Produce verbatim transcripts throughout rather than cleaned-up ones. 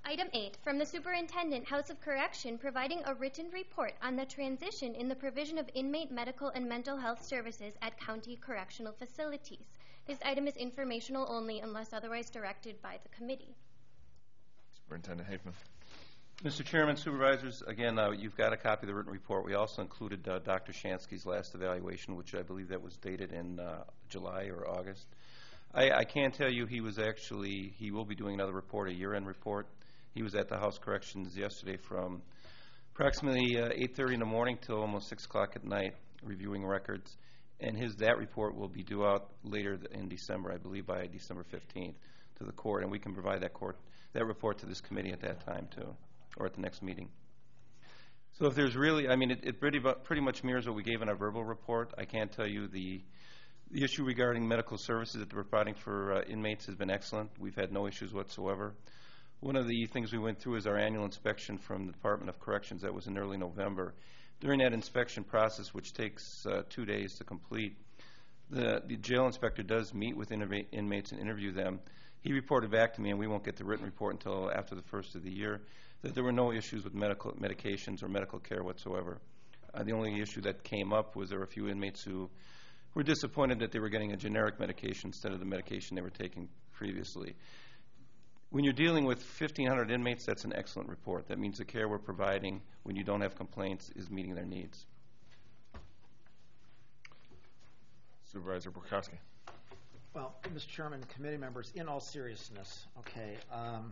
Item eight, from the Superintendent, House of Correction, providing a written report on the transition in the provision of inmate medical and mental health services at county correctional facilities. This item is informational only unless otherwise directed by the committee. Superintendent Haifman. Mister Chairman, Supervisors, again, uh, you've got a copy of the written report. We also included uh, Doctor Shansky's last evaluation, which I believe that was dated in uh, July or August. I, I can tell you he was actually, he will be doing another report, a year-end report. He was at the House Corrections yesterday from approximately uh, eight thirty in the morning till almost six o'clock at night reviewing records. And his that report will be due out later in December, I believe by December fifteenth, to the court. And we can provide that court that report to this committee at that time, too, or at the next meeting. So if there's really, I mean, it, it pretty, pretty much mirrors what we gave in our verbal report. I can't tell you the, the issue regarding medical services that we're providing for uh, inmates has been excellent. We've had no issues whatsoever. One of the things we went through is our annual inspection from the Department of Corrections. That was in early November. During that inspection process, which takes uh, two days to complete, the, the jail inspector does meet with inmates and interview them. He reported back to me, and we won't get the written report until after the first of the year, that there were no issues with medical medications or medical care whatsoever. Uh, the only issue that came up was there were a few inmates who were disappointed that they were getting a generic medication instead of the medication they were taking previously. When you're dealing with fifteen hundred inmates, that's an excellent report. That means the care we're providing when you don't have complaints is meeting their needs. Supervisor Borkowski. Well, Mister Chairman, committee members, in all seriousness, okay, um,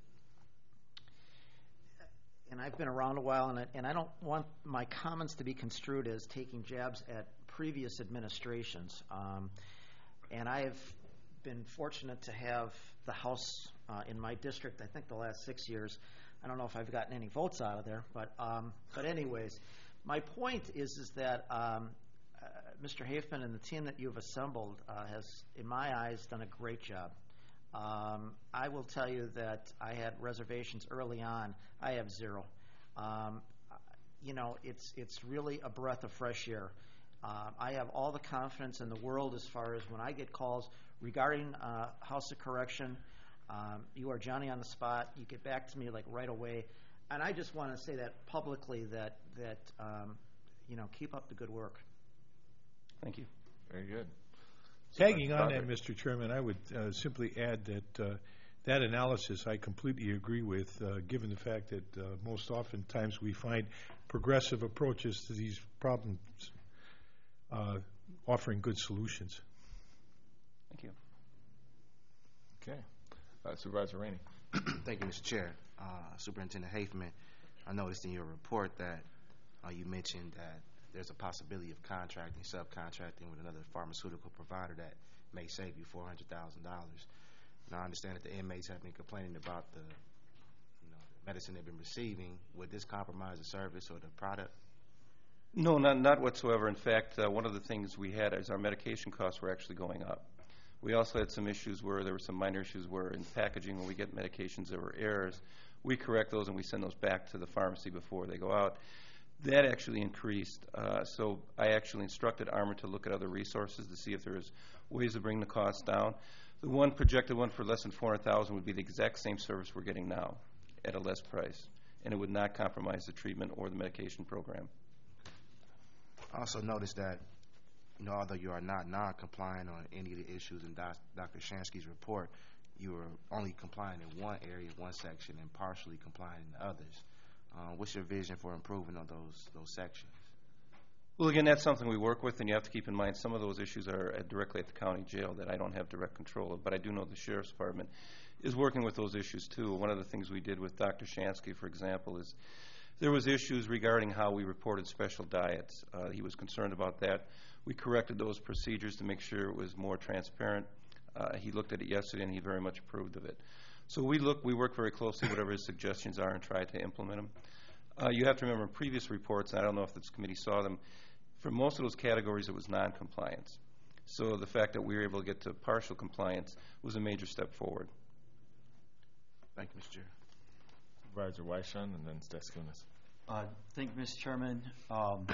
and I've been around a while, and I, and I don't want my comments to be construed as taking jabs at previous administrations. Um, and I have been fortunate to have the House uh, in my district, I think the last six years. I don't know if I've gotten any votes out of there, but um, but anyways, my point is is that um, uh, Mister Haifman and the team that you've assembled uh, has, in my eyes, done a great job. Um, I will tell you that I had reservations early on. I have zero. Um, you know, it's it's really a breath of fresh air. Uh, I have all the confidence in the world as far as when I get calls regarding uh, House of Correction. Um, you are Johnny on the spot. You get back to me like right away, and I just want to say that publicly that that um, you know, keep up the good work. Thank you. Very good. Tagging on that, Mister Chairman, I would uh, simply add that uh, that analysis I completely agree with, uh, given the fact that uh, most oftentimes we find progressive approaches to these problems uh, offering good solutions. Thank you. Okay. Uh, Supervisor Rainey. Thank you, Mister Chair. Uh, Superintendent Haifman, I noticed in your report that uh, you mentioned that there's a possibility of contracting, subcontracting with another pharmaceutical provider that may save you four hundred thousand dollars. Now, I understand that the inmates have been complaining about the, you know, the medicine they've been receiving. Would this compromise the service or the product? No, not, not whatsoever. In fact, uh, one of the things we had is our medication costs were actually going up. We also had some issues where there were some minor issues where in packaging, when we get medications, there were errors. We correct those and we send those back to the pharmacy before they go out. That actually increased. Uh, so I actually instructed Armor to look at other resources to see if there's ways to bring the costs down. The one projected one for less than four hundred thousand dollars would be the exact same service we're getting now at a less price, and it would not compromise the treatment or the medication program. I also noticed that, you know, although you are not non-compliant on any of the issues in Doc Doctor Shansky's report, you are only compliant in one area, one section, and partially compliant in the others. Uh, what's your vision for improving on those those sections? Well, again, that's something we work with, and you have to keep in mind some of those issues are at, directly at the county jail that I don't have direct control of, but I do know the Sheriff's Department is working with those issues too. One of the things we did with Doctor Shansky, for example, is there was issues regarding how we reported special diets. Uh, he was concerned about that. We corrected those procedures to make sure it was more transparent. Uh, he looked at it yesterday, and he very much approved of it. So we look, we work very closely, whatever his suggestions are, and try to implement them. Uh, you have to remember in previous reports, and I don't know if this committee saw them, for most of those categories it was non-compliance. So the fact that we were able to get to partial compliance was a major step forward. Thank you, Mister Chair. Supervisor Weishan and then Staskunas. Uh, thank you, Mister Chairman. Um,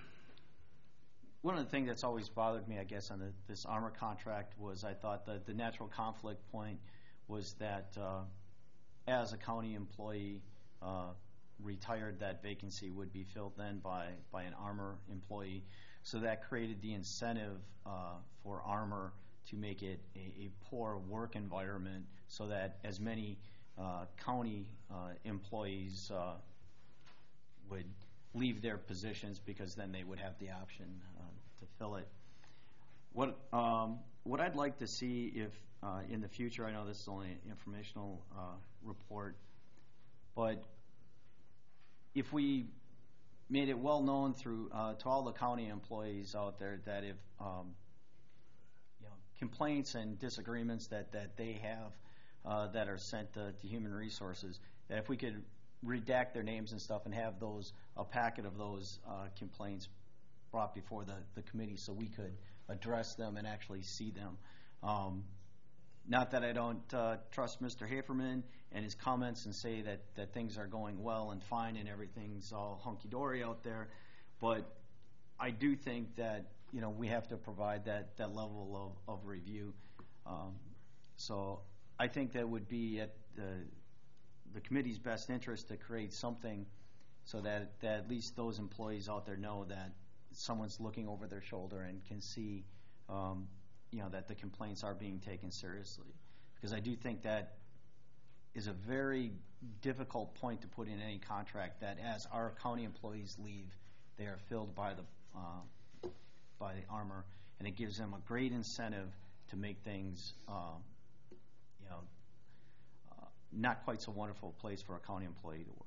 one of the things that's always bothered me, I guess, on the, this Armor contract was I thought that the natural conflict point was that uh, as a county employee uh, retired, that vacancy would be filled then by, by an Armor employee. So that created the incentive uh, for Armor to make it a, a poor work environment so that as many uh, county uh, employees uh, would leave their positions, because then they would have the option uh, to fill it. What um, what I'd like to see if uh, in the future, I know this is only an informational uh, report, but if we made it well known through uh, to all the county employees out there that if um, you know, complaints and disagreements that, that they have uh, that are sent to, to Human Resources, that if we could redact their names and stuff and have those a packet of those uh, complaints brought before the, the committee so we could address them and actually see them. Um, not that I don't uh, trust Mister Haferman and his comments and say that, that things are going well and fine and everything's all hunky-dory out there, but I do think that, you know, we have to provide that, that level of, of review. Um, so I think that would be at the, the committee's best interest to create something so that, that at least those employees out there know that someone's looking over their shoulder and can see, um, you know, that the complaints are being taken seriously. Because I do think that is a very difficult point to put in any contract, that as our county employees leave, they are filled by the uh, by the Armor, and it gives them a great incentive to make things, uh, you know, uh, not quite so wonderful place for a county employee to work.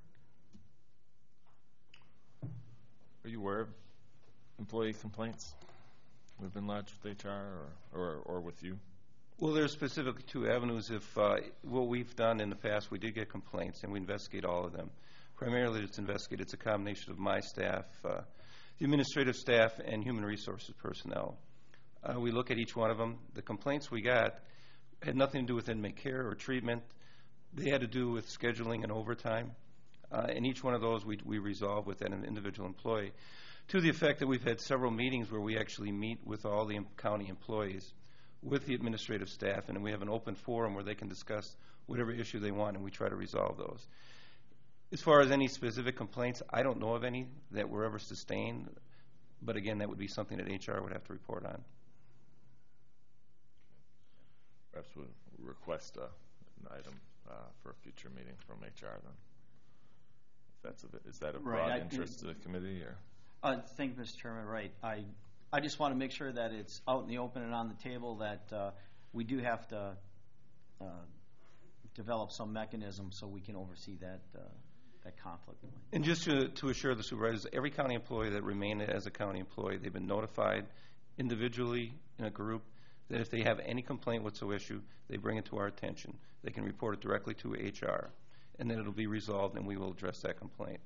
Are you aware of employee complaints we've been lodged with H R or, or, or with you? Well, there's specifically two avenues. If uh, what we've done in the past, we did get complaints, and we investigate all of them. Primarily, it's investigated. It's a combination of my staff, uh, the administrative staff, and human resources personnel. Uh, we look at each one of them. The complaints we got had nothing to do with inmate care or treatment. They had to do with scheduling and overtime. Uh, and each one of those we, we resolve with an individual employee, to the effect that we've had several meetings where we actually meet with all the county employees, with the administrative staff, and we have an open forum where they can discuss whatever issue they want, and we try to resolve those. As far as any specific complaints, I don't know of any that were ever sustained, but again, that would be something that H R would have to report on. Perhaps we'll request uh, an item uh, for a future meeting from H R then. If that's a, is that of broad Right, I- interest to the committee? Or? Uh, thank you, Mister Chairman. Right. I I just want to make sure that it's out in the open and on the table, that uh, we do have to uh, develop some mechanism so we can oversee that uh, that conflict. And just to, to assure the supervisors, every county employee that remained as a county employee, they've been notified individually in a group that if they have any complaint whatsoever issue, they bring it to our attention. They can report it directly to H R, and then it'll be resolved, and we will address that complaint.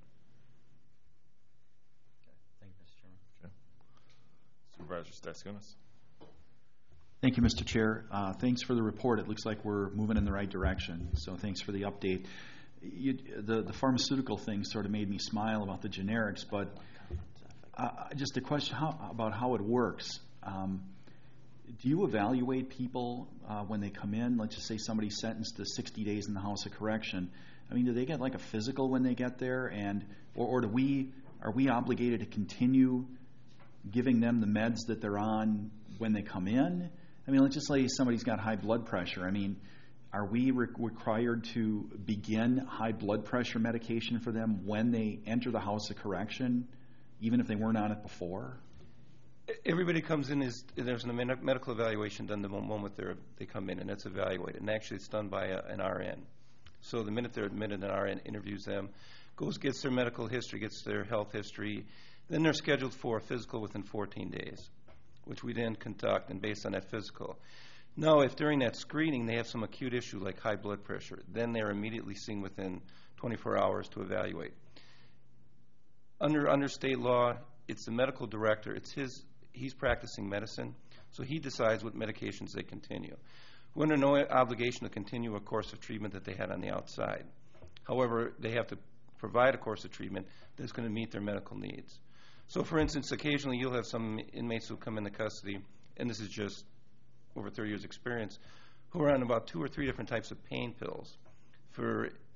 Thank you, Mister Chairman. Supervisor Staskunas. Thank you, Mister Chair. Uh, thanks for the report. It looks like we're moving in the right direction, so thanks for the update. You, the, the pharmaceutical thing sort of made me smile about the generics, but uh, just a question how, about how it works. Um, do you evaluate people uh, when they come in? Let's just say somebody's sentenced to sixty days in the House of Correction. I mean, do they get like a physical when they get there, and or, or do we are we obligated to continue giving them the meds that they're on when they come in? I mean, let's just say somebody's got high blood pressure. I mean, are we re- required to begin high blood pressure medication for them when they enter the House of Correction, even if they weren't on it before? Everybody comes in, is there's a med- medical evaluation done the moment they're, they come in, and that's evaluated. And actually it's done by a, an R N. So the minute they're admitted, an R N interviews them, goes, gets their medical history, gets their health history. Then they're scheduled for a physical within fourteen days, which we then conduct, and based on that physical. Now, if during that screening they have some acute issue like high blood pressure, then they're immediately seen within twenty-four hours to evaluate. Under under state law, it's the medical director. It's his. He's practicing medicine, so he decides what medications they continue. We're under no obligation to continue a course of treatment that they had on the outside. However, they have to provide a course of treatment that's going to meet their medical needs. So, for instance, occasionally you'll have some inmates who come into custody, and this is just over thirty years experience, who are on about two or three different types of pain pills for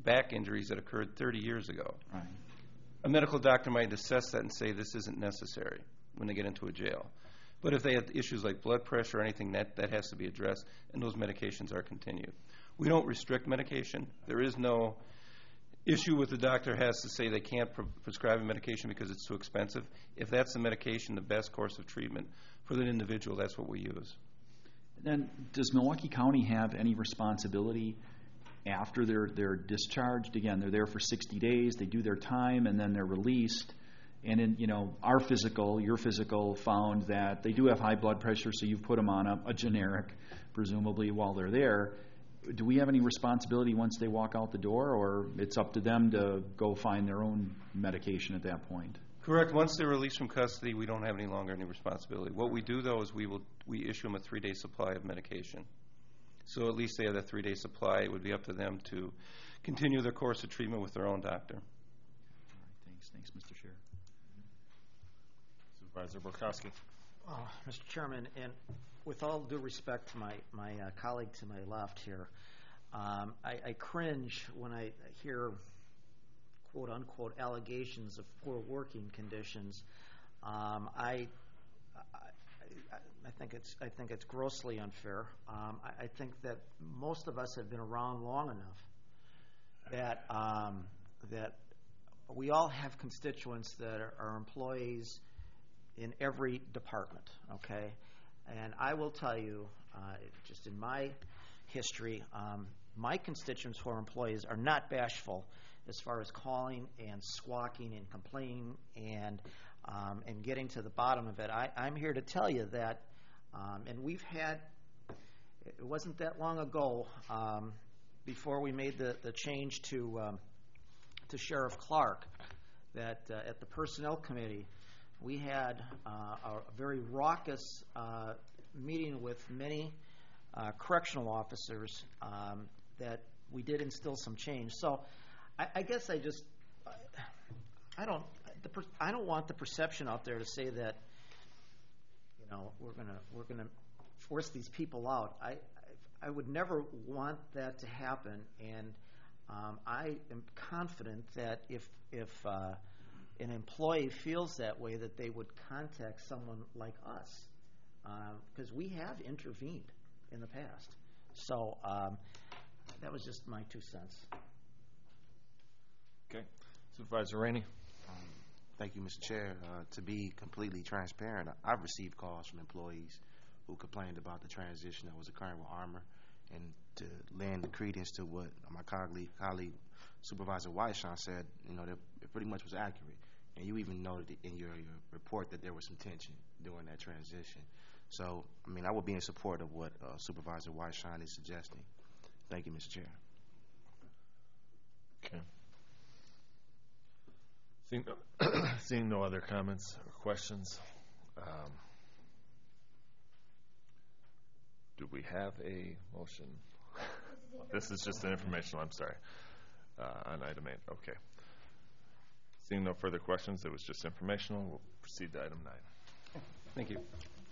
back injuries that occurred thirty years ago. Right. A medical doctor might assess that and say this isn't necessary when they get into a jail. But if they have issues like blood pressure or anything, that, that has to be addressed, and those medications are continued. We don't restrict medication. There is no issue with the doctor has to say they can't pre- prescribe a medication because it's too expensive. If that's the medication, the best course of treatment for the individual, that's what we use. Then, does Milwaukee County have any responsibility after they're they're discharged? Again, they're there for sixty days, they do their time, and then they're released. And in, you know, our physical, your physical found that they do have high blood pressure, so you've put them on a, a generic, presumably, while they're there. Do we have any responsibility once they walk out the door, or it's up to them to go find their own medication at that point? Correct. Once they're released from custody, we don't have any longer any responsibility. What we do, though, is we will we issue them a three-day supply of medication. So at least they have that three-day supply. It would be up to them to continue their course of treatment with their own doctor. All right, thanks. Thanks, Mister Chair. Supervisor Borkowski. Uh, Mister Chairman, and with all due respect to my, my uh, colleague to my left here, um, I, I cringe when I hear quote-unquote allegations of poor working conditions. Um, I, I, I think it's I think it's grossly unfair. Um, I, I think that most of us have been around long enough that um, that we all have constituents that are, are employees in every department, okay? And I will tell you, uh, just in my history, um, my constituents who are employees are not bashful as far as calling and squawking and complaining and um, and getting to the bottom of it. I, I'm here to tell you that, um, and we've had, it wasn't that long ago, um, before we made the, the change to, um, to Sheriff Clark, that uh, at the Personnel Committee, we had uh, a very raucous uh, meeting with many uh, correctional officers um, that we did instill some change. So I, I guess I just, I don't, the per, I don't want the perception out there to say that, you know, we're gonna we're gonna force these people out. I I, I would never want that to happen, and um, I am confident that if if uh, an employee feels that way, that they would contact someone like us, because uh, we have intervened in the past. So um, that was just my two cents. Okay. Supervisor Rainey. Um, thank you, Mister Chair. Uh, to be completely transparent, I've received calls from employees who complained about the transition that was occurring with Armor, and to lend the credence to what my colleague, colleague Supervisor Weishawn said, you know, that it pretty much was accurate. And you even noted in your, your report that there was some tension during that transition. So, I mean, I would be in support of what uh, Supervisor Weishawn is suggesting. Thank you, Mister Chair. Okay. Seeing no, seeing no other comments or questions, um, do we have a motion? This is just an informational, I'm sorry, uh, on item eight. Okay. Seeing no further questions, it was just informational. We'll proceed to item nine. Thank you.